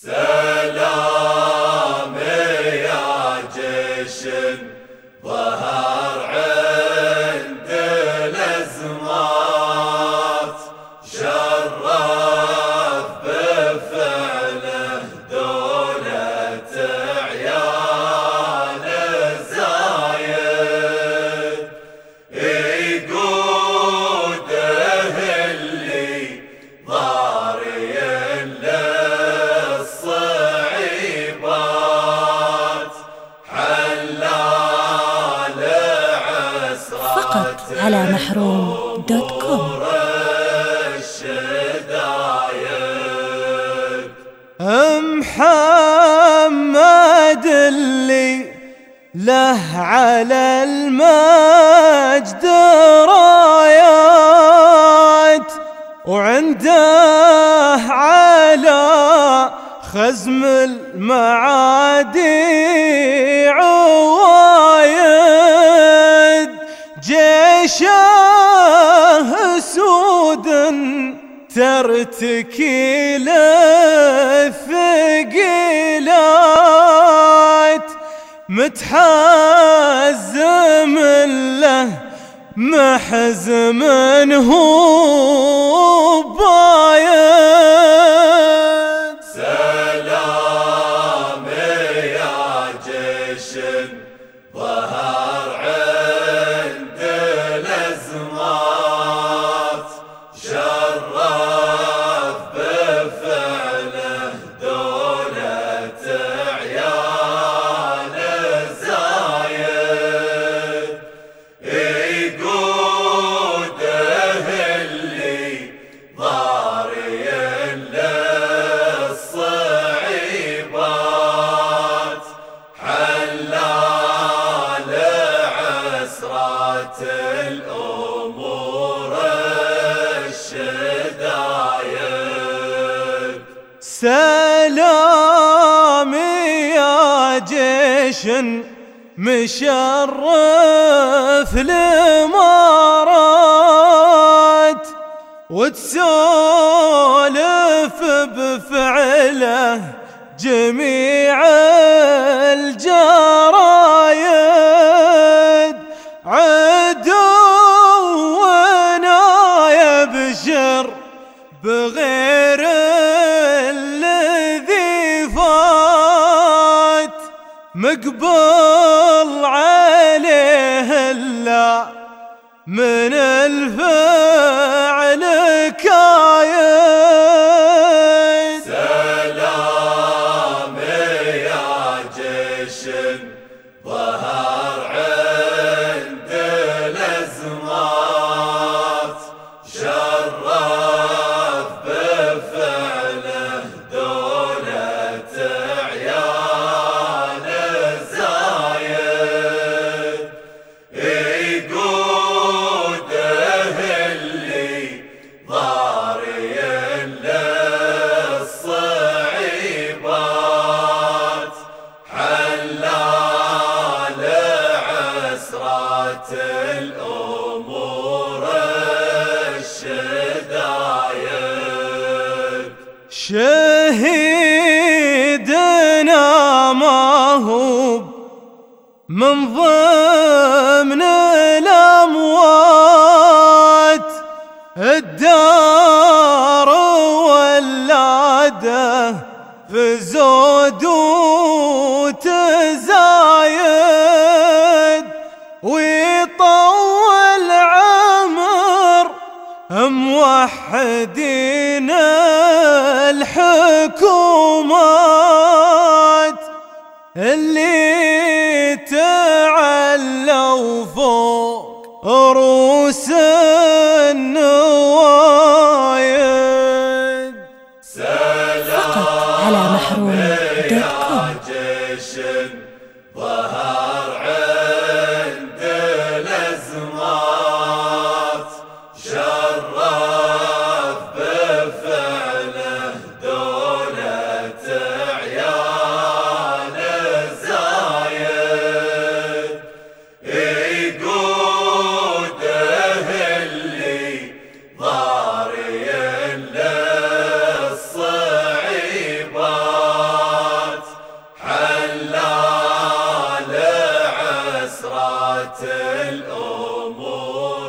سلام يا جيش ظهر عند الأزمات، شرف بفعله دولة عيال زايد، يقوده اللي ضاري للصعيبات، حلال فقط على محروم.com. محمد اللي له على المجد رايات، وعنده على خزم المعادي عوايد، جيشه سود ترتكي الثقيلات، متحزم له محزم هو بايد. سلام يا جيش ظهر عند الأزمات، شرف بفعله دولة عيال زايد، يقوده اللي ضاري للصعيبات، حلال عسرات الأمور الشدايد. سلام يا جيش مشرف الإمارات، وتسولف بفعله جميع الجرايد، عدونا يبشر بغير الذي فات، مقبل عليه إلا من الفعل كايد. سلام يا جيش ظهر عند الأزمات، شرف بفعله دولة عيال زايد، يقوده اللي ضاري للصعيبات، حلال عسرات الأمور الشدايد. شهيدنا ما هو من ضمن الأموات، الدار ولاده في زود وتزايد، ويطول عمر موحدين الحكومات، اللي تعلوا فوق رؤوس النوايد. فقط على محروم.com. جيش ظهر عند الأزمات، شرف بفعله دولة عيال زايد، يقوده اللي ضاري للصعيبات، الأمور